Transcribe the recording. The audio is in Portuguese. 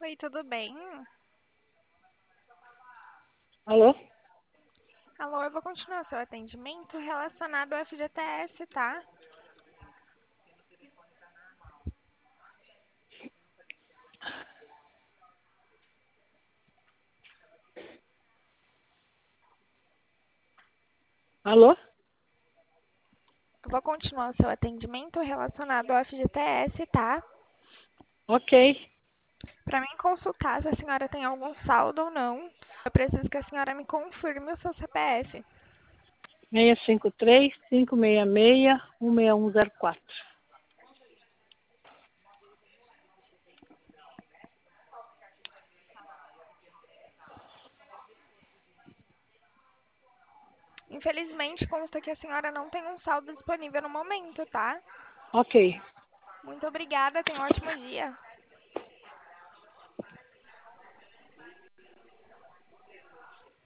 Oi, tudo bem? Alô? Alô, eu vou continuar seu atendimento relacionado ao FGTS, tá? Alô? Eu vou continuar seu atendimento relacionado ao FGTS, tá? Ok. Para mim consultar se a senhora tem algum saldo ou não, eu preciso que a senhora me confirme o seu CPF. 653-566-16104. Infelizmente, consta que a senhora não tem um saldo disponível no momento, tá? Ok. Muito obrigada, tenha um ótimo dia.